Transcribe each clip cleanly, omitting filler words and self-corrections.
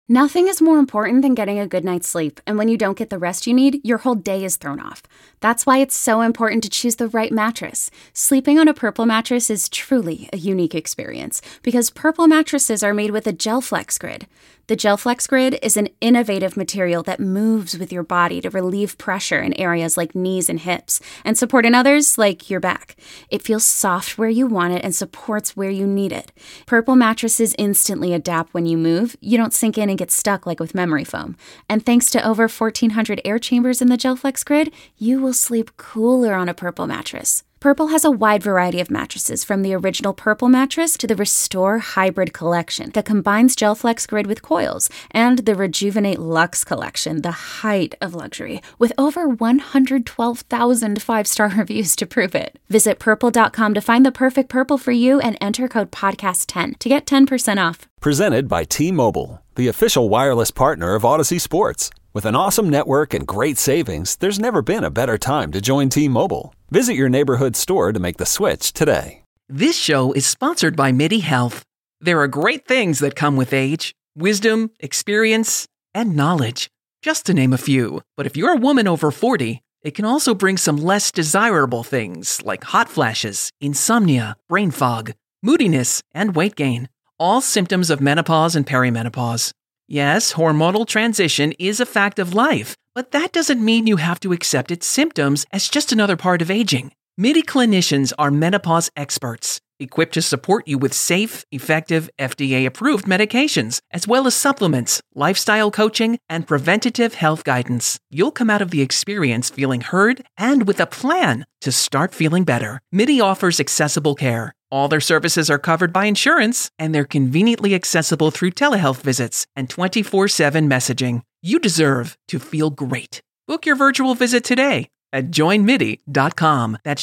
Nothing is more important than getting a good night's sleep, and when you don't get the rest you need, your whole day is thrown off. That's why it's so important to choose the right mattress. Sleeping on a Purple mattress is truly a unique experience, because Purple mattresses are made with a GelFlex Grid. The GelFlex Grid is an innovative material that moves with your body to relieve pressure in areas like knees and hips, and support in others like your back. It feels soft where you want it and supports where you need it. Purple mattresses instantly adapt when you move. You don't sink in and get stuck like with memory foam. And thanks to over 1,400 air chambers in the GelFlex Grid, you will sleep cooler on a Purple mattress. Purple has a wide variety of mattresses, from the original Purple mattress to the Restore Hybrid collection that combines GelFlex Grid with coils, and the Rejuvenate Luxe collection, the height of luxury, with over 112,000 five-star reviews to prove it. Visit purple.com to find the perfect Purple for you and enter code podcast10 to get 10% off. Presented by T-Mobile, the official wireless partner of Odyssey Sports. With an awesome network and great savings, there's never been a better time to join T-Mobile. Visit your neighborhood store to make the switch today. This show is sponsored by MIDI Health. There are great things that come with age: wisdom, experience, and knowledge, just to name a few. But if you're a woman over 40, it can also bring some less desirable things like hot flashes, insomnia, brain fog, moodiness, and weight gain. All symptoms of menopause and perimenopause. Yes, hormonal transition is a fact of life, but that doesn't mean you have to accept its symptoms as just another part of aging. MIDI clinicians are menopause experts, equipped to support you with safe, effective, FDA-approved medications, as well as supplements, lifestyle coaching, and preventative health guidance. You'll come out of the experience feeling heard and with a plan to start feeling better. MIDI offers accessible care. All their services are covered by insurance, and they're conveniently accessible through telehealth visits and 24/7 messaging. You deserve to feel great. Book your virtual visit today at joinmidi.com. That's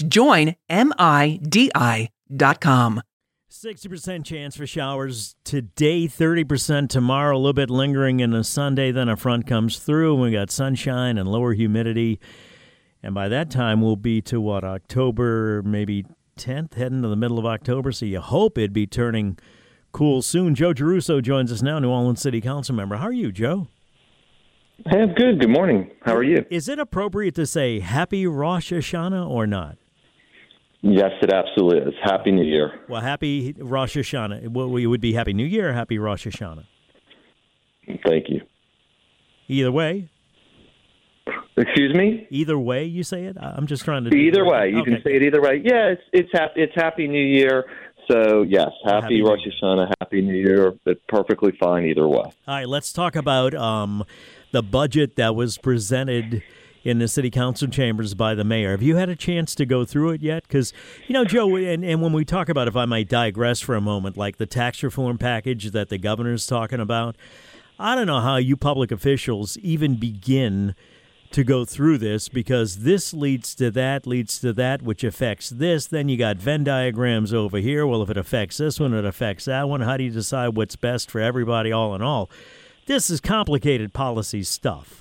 joinmidi.com. 60% chance for showers today, 30% tomorrow, a little bit lingering in a Sunday, then a front comes through, and we got sunshine and lower humidity. And by that time, we'll be to October, maybe 10th, heading to the middle of October, so you hope it'd be turning cool soon. Joe Giarrusso joins us now, New Orleans City Council member. How are you, Joe? Hey, I'm good. Good morning. How are you? Is it appropriate to say Happy Rosh Hashanah or not? Yes, it absolutely is. Happy New Year. Well, Happy Rosh Hashanah. Well, it would be Happy New Year or Happy Rosh Hashanah? Thank you. Either way. Excuse me? Either way you say it? I'm just trying to... Either way. You can say it either way. Yeah, it's Happy New Year. So, yes, happy Rosh Hashanah, Happy New Year. It's perfectly fine either way. All right, let's talk about the budget that was presented in the city council chambers by the mayor. Have you had a chance to go through it yet? Because, Joe, and when we talk about, if I might digress for a moment, like the tax reform package that the governor's talking about, I don't know how you public officials even begin to go through this, because this leads to that, which affects this. Then you got Venn diagrams over here. Well, if it affects this one, it affects that one. How do you decide what's best for everybody all in all? This is complicated policy stuff.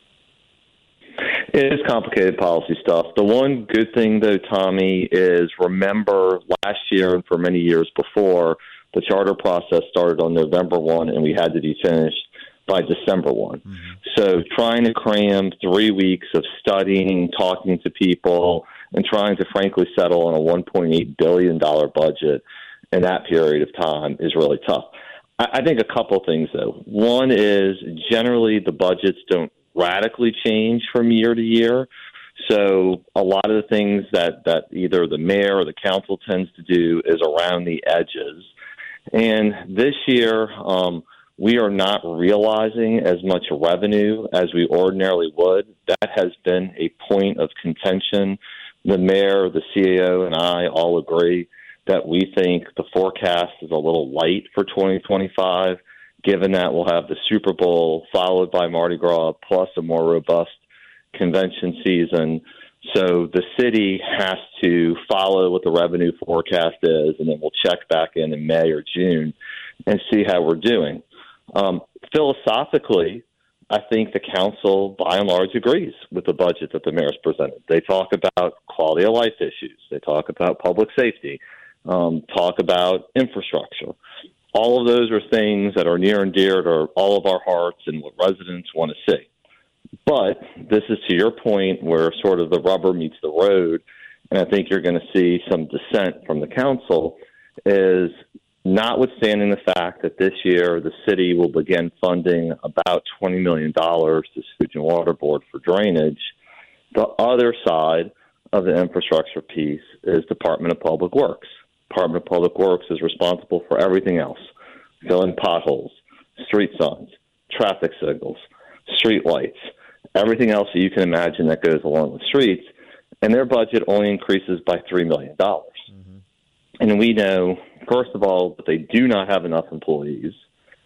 It is complicated policy stuff. The one good thing, though, Tommy, is remember last year and for many years before, the charter process started on November 1, and we had to be finished by December 1. Mm-hmm. So trying to cram 3 weeks of studying, talking to people, and trying to frankly settle on a $1.8 billion budget in that period of time is really tough. I think a couple things, though. One is generally the budgets don't radically change from year to year. So a lot of the things that either the mayor or the council tends to do is around the edges. And this year, we are not realizing as much revenue as we ordinarily would. That has been a point of contention. The mayor, the CAO, and I all agree that we think the forecast is a little light for 2025, given that we'll have the Super Bowl followed by Mardi Gras, plus a more robust convention season. So the city has to follow what the revenue forecast is, and then we'll check back in May or June and see how we're doing. Philosophically, I think the council, by and large, agrees with the budget that the mayor's presented. They talk about quality of life issues. They talk about public safety, talk about infrastructure. All of those are things that are near and dear to all of our hearts and what residents want to see. But this is to your point where sort of the rubber meets the road, and I think you're going to see some dissent from the council, is notwithstanding the fact that this year the city will begin funding about $20 million to Sewage and Water Board for drainage, the other side of the infrastructure piece is Department of Public Works. Department of Public Works is responsible for everything else: filling potholes, street signs, traffic signals, street lights, everything else that you can imagine that goes along with streets. And their budget only increases by $3 million. Mm-hmm. And we know, first of all, that they do not have enough employees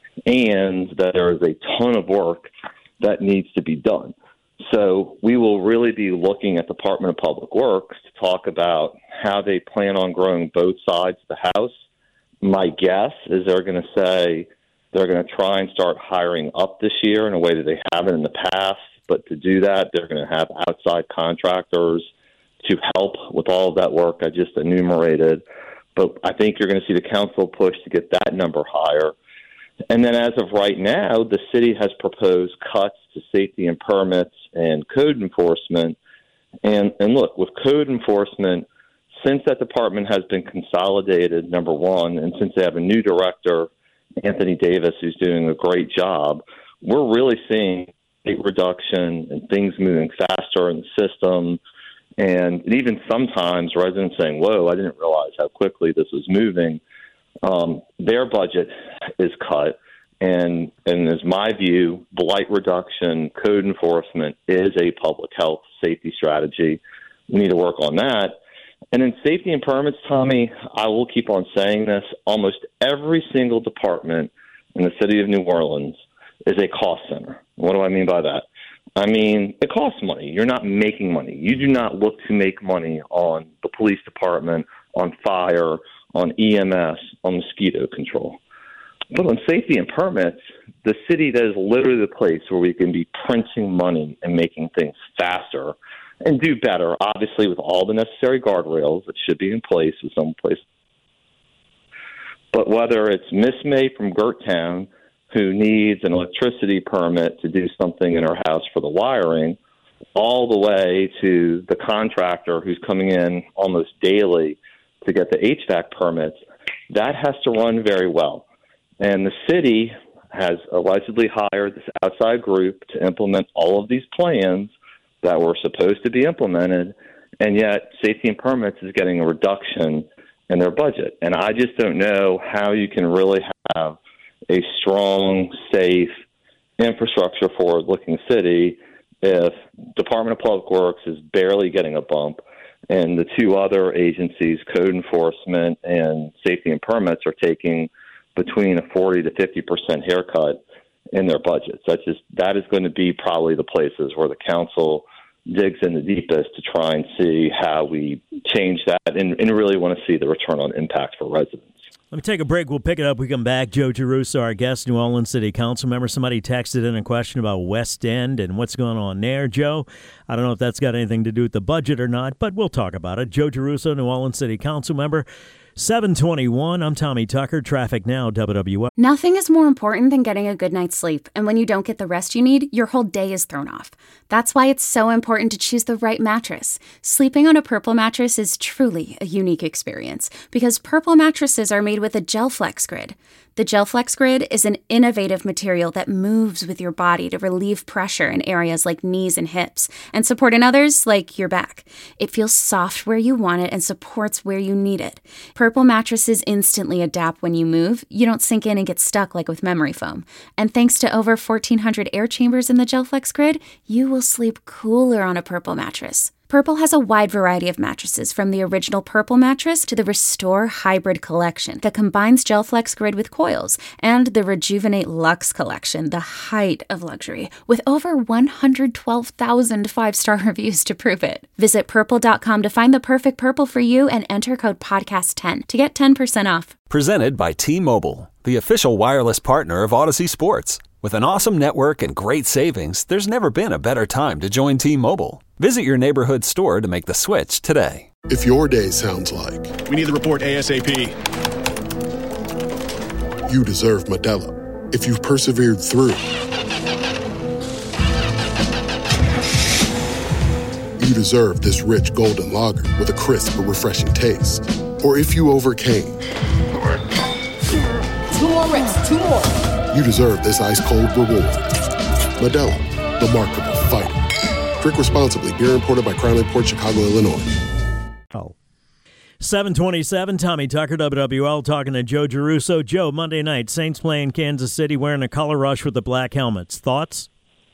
and that there is a ton of work that needs to be done. So we will really be looking at the Department of Public Works to talk about how they plan on growing both sides of the house. My guess is they're going to say they're going to try and start hiring up this year in a way that they haven't in the past. But to do that, they're going to have outside contractors to help with all of that work I just enumerated. But I think you're going to see the council push to get that number higher. And then as of right now, the city has proposed cuts to safety and permits and code enforcement. And look, with code enforcement, since that department has been consolidated, number one, and since they have a new director, Anthony Davis, who's doing a great job, we're really seeing rate reduction and things moving faster in the system. And even sometimes residents saying, whoa, I didn't realize how quickly this was moving. Their budget is cut. And as my view, blight reduction, code enforcement is a public health safety strategy. We need to work on that. And in safety and permits, Tommy, I will keep on saying this, almost every single department in the city of New Orleans is a cost center. What do I mean by that? I mean, it costs money. You're not making money. You do not look to make money on the police department, on fire, on EMS, on mosquito control. But on safety and permits, the city that is literally the place where we can be printing money and making things faster and do better, obviously with all the necessary guardrails that should be in place with some place. But whether it's Miss May from Gerttown, who needs an electricity permit to do something in her house for the wiring, all the way to the contractor who's coming in almost daily to get the HVAC permits, that has to run very well. And the city has allegedly hired this outside group to implement all of these plans that were supposed to be implemented, and yet safety and permits is getting a reduction in their budget. And I just don't know how you can really have a strong, safe, infrastructure forward-looking city if Department of Public Works is barely getting a bump and the two other agencies, code enforcement and safety and permits, are taking between a 40 to 50% haircut in their budgets. That is going to be probably the places where the council digs in the deepest to try and see how we change that and really want to see the return on impact for residents. Let me take a break. We'll pick it up. We come back. Joe Giarrusso, our guest, New Orleans City Council member. Somebody texted in a question about West End and what's going on there, Joe. I don't know if that's got anything to do with the budget or not, but we'll talk about it. Joe Giarrusso, New Orleans City Council member. 7:21. I'm Tommy Tucker. Traffic now, WWF. Nothing is more important than getting a good night's sleep. And when you don't get the rest you need, your whole day is thrown off. That's why it's so important to choose the right mattress. Sleeping on a Purple mattress is truly a unique experience because Purple mattresses are made with a GelFlex Grid. The GelFlex Grid is an innovative material that moves with your body to relieve pressure in areas like knees and hips and support in others like your back. It feels soft where you want it and supports where you need it. Purple mattresses instantly adapt when you move. You don't sink in and get stuck like with memory foam. And thanks to over 1,400 air chambers in the GelFlex Grid, you will sleep cooler on a Purple mattress. Purple has a wide variety of mattresses, from the original Purple mattress to the Restore Hybrid collection that combines GelFlex Grid with coils, and the Rejuvenate Luxe collection, the height of luxury, with over 112,000 five-star reviews to prove it. Visit Purple.com to find the perfect Purple for you and enter code podcast10 to get 10% off. Presented by T-Mobile, the official wireless partner of Odyssey Sports. With an awesome network and great savings, there's never been a better time to join T-Mobile. Visit your neighborhood store to make the switch today. If your day sounds like... We need the report ASAP. you deserve Modelo. If you've persevered through, you deserve this rich golden lager with a crisp but refreshing taste. Or if you overcame. 2 more reps, 2 more. You deserve this ice-cold reward. Modelo, the mark of a fighter. Drink responsibly. Beer imported by Crown Imports, Chicago, Illinois. 7:27, Tommy Tucker, WWL, talking to Joe Giarrusso. Joe, Monday night, Saints playing Kansas City, wearing a color rush with the black helmets. Thoughts?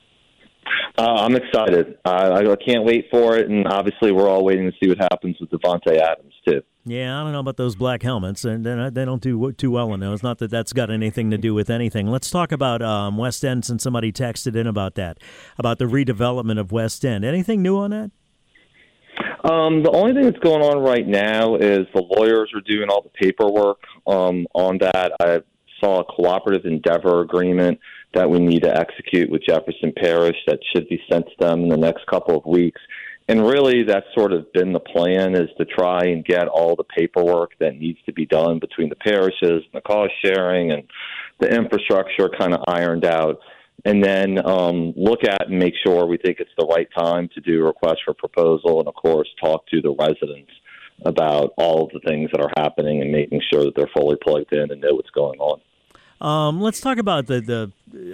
I'm excited. I can't wait for it, and obviously we're all waiting to see what happens with Devontae Adams, too. Yeah, I don't know about those black helmets, and they don't do too well in those. Not that that's got anything to do with anything. Let's talk about West End, since somebody texted in about that, about the redevelopment of West End. Anything new on that? The only thing that's going on right now is the lawyers are doing all the paperwork on that. I saw a cooperative endeavor agreement that we need to execute with Jefferson Parish that should be sent to them in the next couple of weeks. And really, that's sort of been the plan, is to try and get all the paperwork that needs to be done between the parishes and the cost sharing and the infrastructure kind of ironed out. And then look at and make sure we think it's the right time to do a request for proposal, and, of course, talk to the residents about all of the things that are happening and making sure that they're fully plugged in and know what's going on. Let's talk about the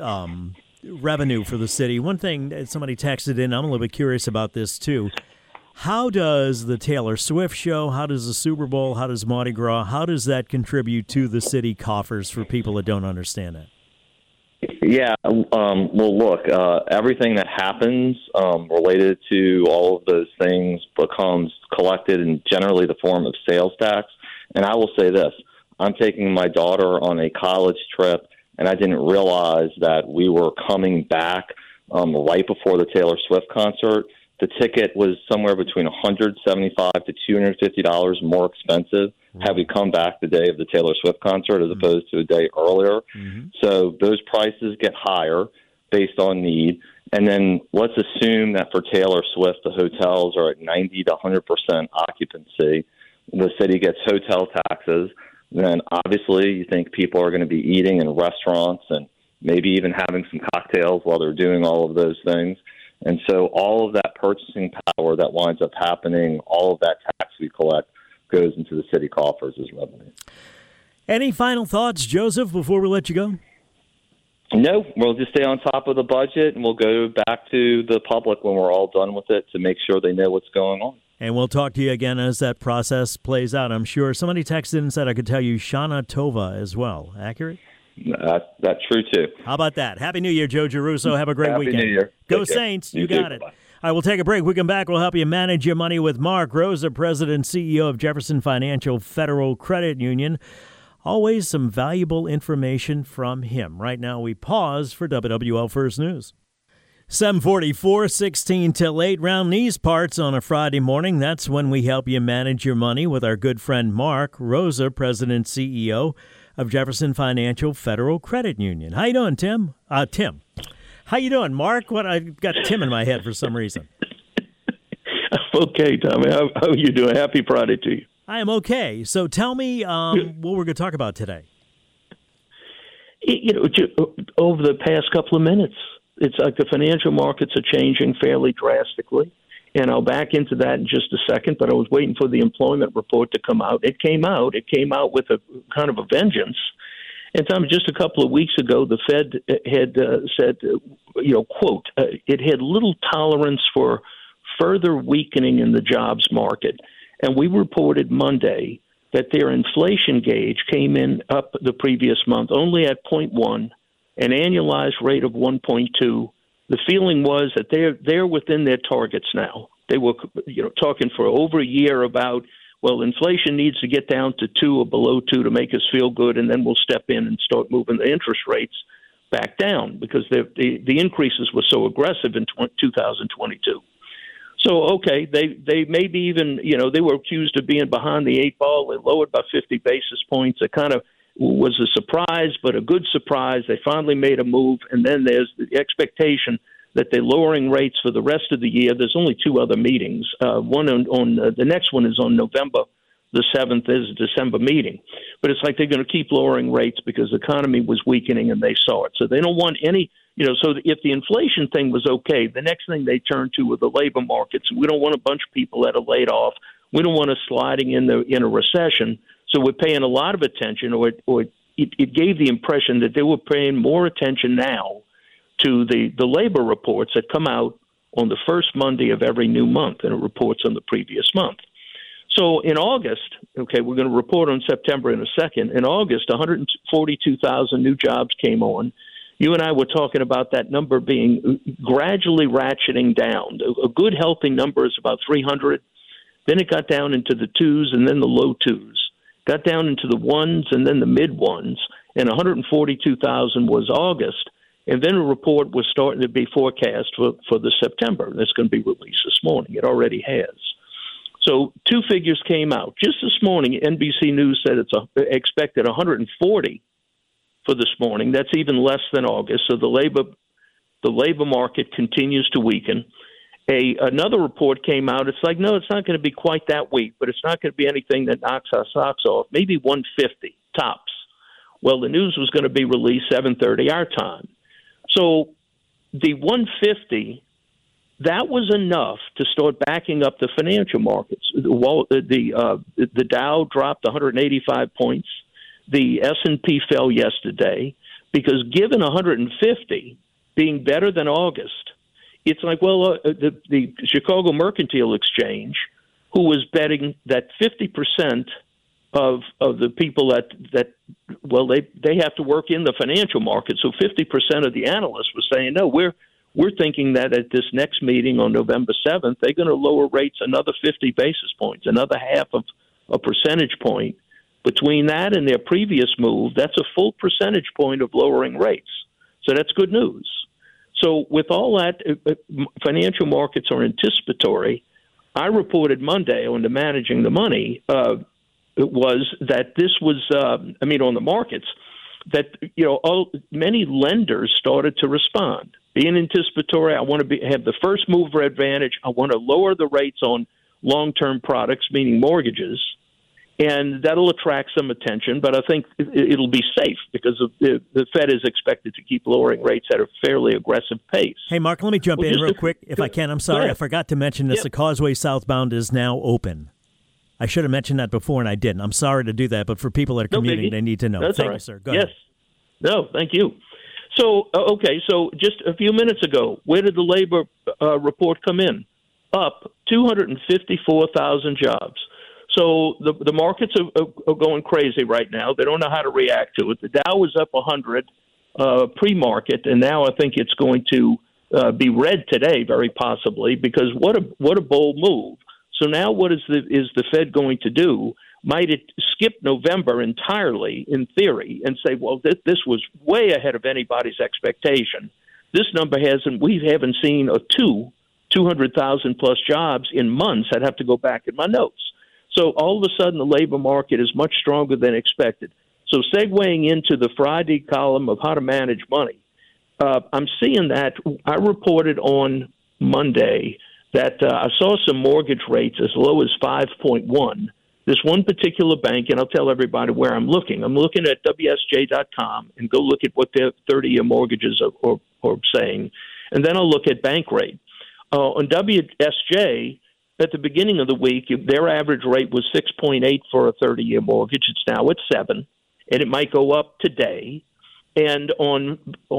revenue for the city. One thing that somebody texted in, I'm a little bit curious about this too. How does the Taylor Swift show, how does the Super Bowl, how does Mardi Gras, how does that contribute to the city coffers for people that don't understand it? Yeah, well, look, everything that happens related to all of those things becomes collected in generally the form of sales tax. And I will say this, I'm taking my daughter on a college trip, and I didn't realize that we were coming back right before the Taylor Swift concert. The ticket was somewhere between $175 to $250 more expensive had we come back the day of the Taylor Swift concert as opposed to a day earlier. So those prices get higher based on need. And then let's assume that for Taylor Swift, the hotels are at 90 to 100% occupancy. The city gets hotel taxes. Then obviously you think people are going to be eating in restaurants and maybe even having some cocktails while they're doing all of those things. And so all of that purchasing power that winds up happening, all of that tax we collect, goes into the city coffers as revenue. Any final thoughts, Joseph, before we let you go? No, we'll just stay on top of the budget, and we'll go back to the public when we're all done with it to make sure they know what's going on. And we'll talk to you again as that process plays out, I'm sure. Somebody texted and said I could tell you Shana Tova as well. Accurate? That's true, too. How about that? Happy New Year, Joe Giarrusso. Have a great weekend. Happy New Year. Go Saints. You got it. Bye-bye. All right, we'll take a break. We come back. We'll help you manage your money with Mark Rosa, President and CEO of Jefferson Financial Federal Credit Union. Always some valuable information from him. Right now, we pause for WWL First News. 7:44, 16 till 8, round these parts on a Friday morning. That's when we help you manage your money with our good friend Mark Rosa, President and CEO of Jefferson Financial Federal Credit Union. How you doing, Tim? Tim. How you doing, Mark? I've got Tim in my head for some reason. Okay, Tommy. How are you doing? Happy Friday to you. I am okay. So tell me what we're going to talk about today. Over the past couple of minutes, it's like the financial markets are changing fairly drastically. And I'll back into that in just a second, but I was waiting for the employment report to come out. It came out. It came out with a kind of a vengeance. And Tom, just a couple of weeks ago, the Fed had said, quote, it had little tolerance for further weakening in the jobs market. And we reported Monday that their inflation gauge came in up the previous month only at 0.1, an annualized rate of 1.2. The feeling was that they're within their targets now. They were talking for over a year about, well, inflation needs to get down to 2 or below 2 to make us feel good, and then we'll step in and start moving the interest rates back down because the increases were so aggressive in 2022. So, okay, they maybe even, they were accused of being behind the 8 ball. They lowered by 50 basis points. It kind of was a surprise, but a good surprise. They finally made a move, and then there's the expectation that they're lowering rates for the rest of the year. There's only 2 other meetings. One on the next one is on November the 7th is a December meeting. But it's like they're going to keep lowering rates because the economy was weakening and they saw it. So they don't want any, so if the inflation thing was okay, the next thing they turn to were the labor markets. We don't want a bunch of people that are laid off. We don't want us sliding in a recession. So we're paying a lot of attention, or it gave the impression that they were paying more attention now to the labor reports that come out on the first Monday of every new month, and it reports on the previous month. So in August, okay, we're going to report on September in a second. In August, 142,000 new jobs came on. You and I were talking about that number being gradually ratcheting down. A good, healthy number is about 300. Then it got down into the twos and then the low twos. Got down into the ones and then the mid ones. And 142,000 was August. And then a report was starting to be forecast for the September. That's going to be released this morning. It already has. So two figures came out. Just this morning, NBC News said it's expected 140 for this morning. That's even less than August. So the labor market continues to weaken. Another report came out. It's like, no, it's not going to be quite that weak, but it's not going to be anything that knocks our socks off. Maybe 150 tops. Well, the news was going to be released 7:30 our time. So the 150. That was enough to start backing up the financial markets. The Dow dropped 185 points. The S&P fell yesterday because given 150 being better than August, it's like, the Chicago Mercantile Exchange, who was betting that 50% of the people that they have to work in the financial market. So 50% of the analysts were saying, no, we're thinking that at this next meeting on November 7th, they're going to lower rates another 50 basis points, another half of a percentage point. Between that and their previous move, that's a full percentage point of lowering rates. So that's good news. So with all that, financial markets are anticipatory. I reported Monday on the Managing the Money was that this was, on the markets, that many lenders started to respond. Being anticipatory, I want to have the first mover advantage. I want to lower the rates on long-term products, meaning mortgages, and that'll attract some attention. But I think it'll be safe because the Fed is expected to keep lowering rates at a fairly aggressive pace. Hey, Mark, let me jump in real quick, if I can. I'm sorry, I forgot to mention this. The Causeway southbound is now open. I should have mentioned that before, and I didn't. I'm sorry to do that, but for people that are commuting, they need to know. Thank you, sir. Go ahead. No, thank you. So, so just a few minutes ago, where did the labor report come in? Up 254,000 jobs. So the markets are going crazy right now. They don't know how to react to it. The Dow was up 100 pre-market, and now I think it's going to be red today, very possibly, because what a bold move. So now what is the Fed going to do? Might it skip November entirely, in theory, and say, well, this was way ahead of anybody's expectation? This number we haven't seen 200,000 plus jobs in months. I'd have to go back in my notes. So all of a sudden, the labor market is much stronger than expected. So segueing into the Friday column of how to manage money, I'm seeing that I reported on Monday that I saw some mortgage rates as low as 5.1. This one particular bank, and I'll tell everybody where I'm looking. I'm looking at WSJ.com and go look at what their 30-year mortgages are saying. And then I'll look at Bankrate. On WSJ, at the beginning of the week, their average rate was 6.8 for a 30-year mortgage. It's now at 7, and it might go up today. And on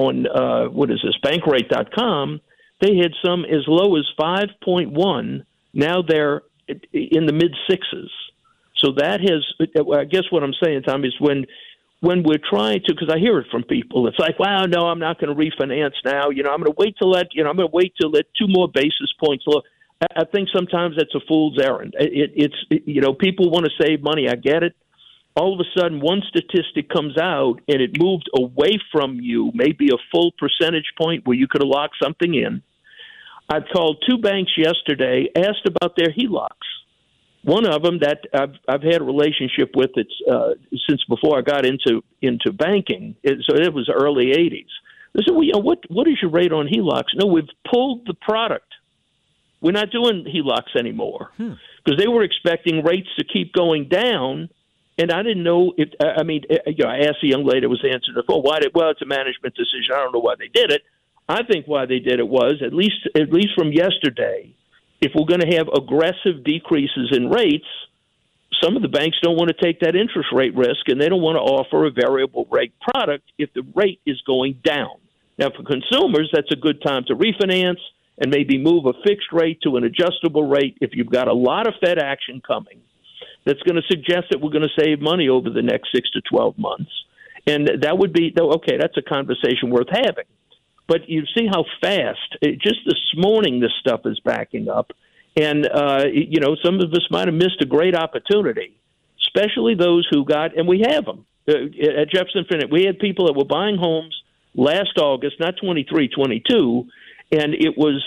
Bankrate.com, they had some as low as 5.1. Now they're in the mid-6s. So that has, I guess what I'm saying, Tom, is when we're trying to, because I hear it from people, it's like, wow, no, I'm not going to refinance now. I'm going to wait till that 2 more basis points low. I think sometimes that's a fool's errand. It's people want to save money. I get it. All of a sudden, one statistic comes out and it moved away from you, maybe a full percentage point where you could have locked something in. I called 2 banks yesterday, asked about their HELOCs. One of them that I've had a relationship with since before I got into banking, so it was early 80s. They said, well, what is your rate on HELOCs? No, we've pulled the product. We're not doing HELOCs anymore because they were expecting rates to keep going down. And I didn't know if, I asked the young lady that was answering the phone, well, it's a management decision. I don't know why they did it. I think why they did it was, at least from yesterday, if we're going to have aggressive decreases in rates, some of the banks don't want to take that interest rate risk, and they don't want to offer a variable rate product if the rate is going down. Now, for consumers, that's a good time to refinance and maybe move a fixed rate to an adjustable rate if you've got a lot of Fed action coming. That's going to suggest that we're going to save money over the next 6 to 12 months. And that would be, okay, that's a conversation worth having. But you see how fast, just this morning, this stuff is backing up. And, some of us might have missed a great opportunity, especially those who got, and we have them. At Jefferson Financial, we had people that were buying homes last August, not 23, 22, and it was,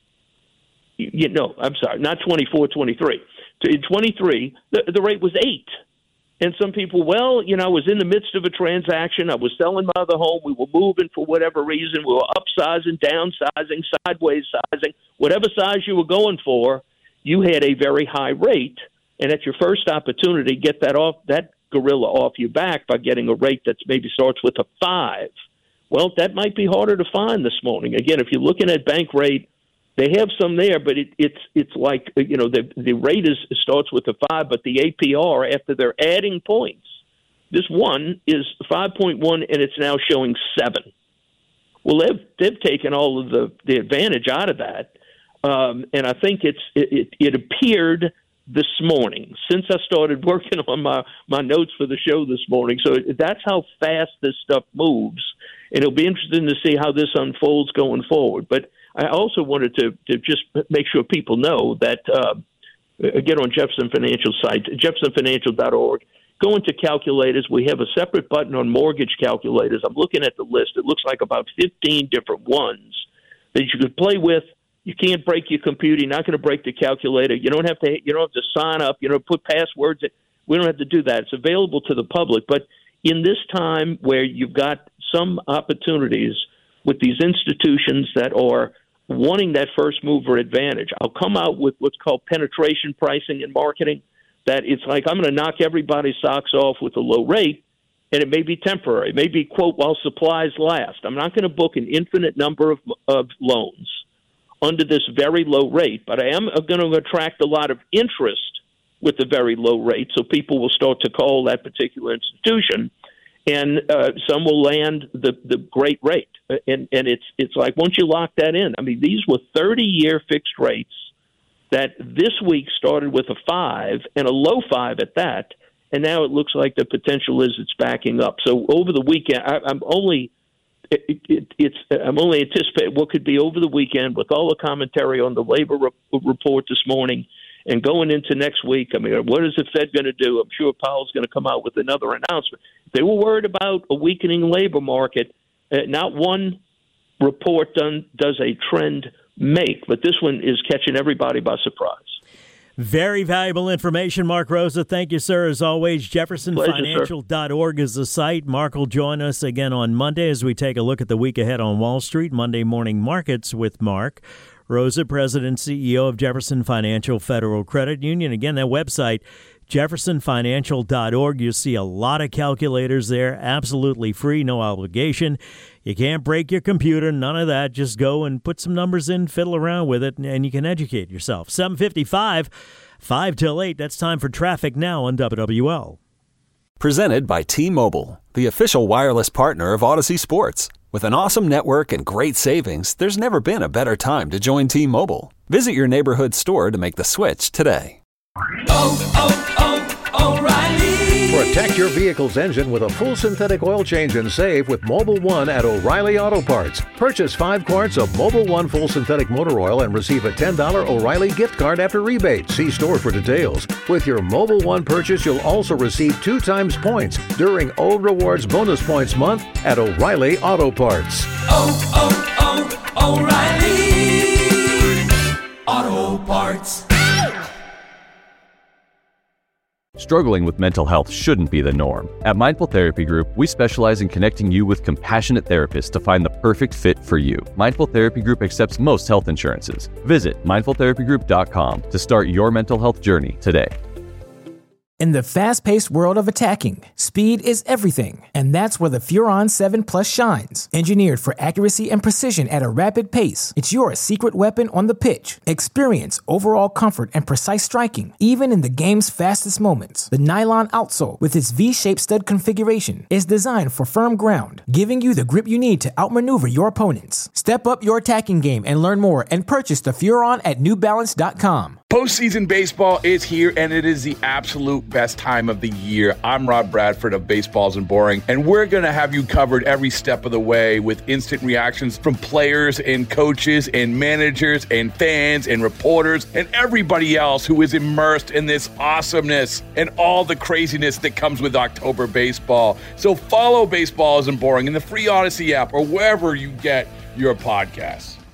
not 24, 23. In 23, the rate was 8. And some people, I was in the midst of a transaction. I was selling my other home. We were moving for whatever reason. We were upsizing, downsizing, sideways sizing. Whatever size you were going for, you had a very high rate. And at your first opportunity, get that gorilla off your back by getting a rate that maybe starts with a 5. Well, that might be harder to find this morning. Again, if you're looking at bank rate, they have some there, but it's like, the rate starts with a 5, but the APR, after they're adding points, this one is 5.1, and it's now showing 7. Well, they've taken all of the advantage out of that, and I think it appeared this morning, since I started working on my notes for the show this morning. So that's how fast this stuff moves, and it'll be interesting to see how this unfolds going forward. But I also wanted to just make sure people know that, again, on Jefferson Financial site, jeffersonfinancial.org, go into calculators. We have a separate button on mortgage calculators. I'm looking at the list. It looks like about 15 different ones that you could play with. You can't break your computer. You're not going to break the calculator. You don't have to sign up. Put passwords in. We don't have to do that. It's available to the public. But in this time where you've got some opportunities with these institutions that are wanting that first mover advantage, I'll come out with what's called penetration pricing in marketing, that it's like I'm going to knock everybody's socks off with a low rate, and it may be temporary. It may be, quote, while supplies last. I'm not going to book an infinite number of loans under this very low rate, but I am going to attract a lot of interest with the very low rate, so people will start to call that particular institution, and some will land the great rate. And it's like, once you lock that in, these were 30-year fixed rates that this week started with a 5 and a low 5 at that, and now it looks like the potential is it's backing up. So over the weekend, I'm only anticipating what could be over the weekend with all the commentary on the labor report this morning and going into next week. What is the Fed going to do? I'm sure Powell's going to come out with another announcement. They were worried about a weakening labor market. Not one report does a trend make, but this one is catching everybody by surprise. Very valuable information, Mark Rosa. Thank you, sir. As always, jeffersonfinancial.org is the site. Mark will join us again on Monday as we take a look at the week ahead on Wall Street. Monday Morning Markets with Mark Rosa, President and CEO of Jefferson Financial Federal Credit Union. Again, that website, jeffersonfinancial.org. You see a lot of calculators there, absolutely free, no obligation. You can't break your computer, none of that. Just go and put some numbers in, fiddle around with it, and you can educate yourself. 7:55, 5 till 8. That's time for traffic now on WWL. Presented by T-Mobile, the official wireless partner of Odyssey Sports. With an awesome network and great savings, there's never been a better time to join T-Mobile. Visit your neighborhood store to make the switch today. O'Reilly. Protect your vehicle's engine with a full synthetic oil change and save with Mobil 1 at O'Reilly Auto Parts. Purchase 5 quarts of Mobil 1 full synthetic motor oil and receive a $10 O'Reilly gift card after rebate. See store for details. With your Mobil 1 purchase, you'll also receive 2 times points during O Rewards Bonus Points Month at O'Reilly Auto Parts. O'Reilly Auto Parts. Struggling with mental health shouldn't be the norm. At Mindful Therapy Group, we specialize in connecting you with compassionate therapists to find the perfect fit for you. Mindful Therapy Group accepts most health insurances. Visit mindfultherapygroup.com to start your mental health journey today. In the fast-paced world of attacking, speed is everything, and that's where the Furon 7 Plus shines. Engineered for accuracy and precision at a rapid pace, it's your secret weapon on the pitch. Experience overall comfort and precise striking, even in the game's fastest moments. The nylon outsole, with its V-shaped stud configuration, is designed for firm ground, giving you the grip you need to outmaneuver your opponents. Step up your attacking game and learn more and purchase the Furon at NewBalance.com. Postseason baseball is here, and it is the absolute best time of the year. I'm Rob Bradford of Baseballs and Boring, and we're going to have you covered every step of the way with instant reactions from players and coaches and managers and fans and reporters and everybody else who is immersed in this awesomeness and all the craziness that comes with October baseball. So follow Baseballs and Boring in the free Odyssey app or wherever you get your podcasts.